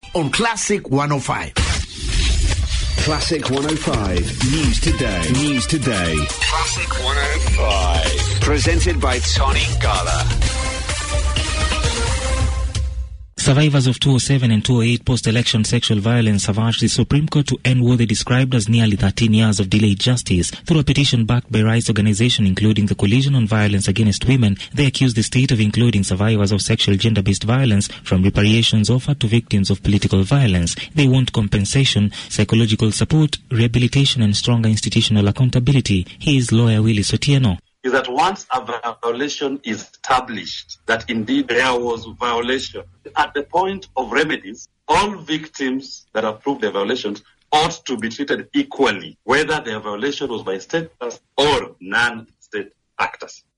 on Classic 105. Classic 105 News Today. News Today. Classic 105. Presented by Tony Gala. Survivors of 2007 and 2008 post-election sexual violence have urged the Supreme Court to end what they described as nearly 13 years of delayed justice. Through a petition backed by rights organizations including the Coalition on Violence Against Women, they accuse the state of including survivors of sexual gender-based violence from reparations offered to victims of political violence. They want compensation, psychological support, rehabilitation and stronger institutional accountability. He is lawyer Willis Otieno. Is that once a violation is established, that indeed there was violation, at the point of remedies, all victims that have proved their violations ought to be treated equally, whether their violation was by state actors or non-state actors.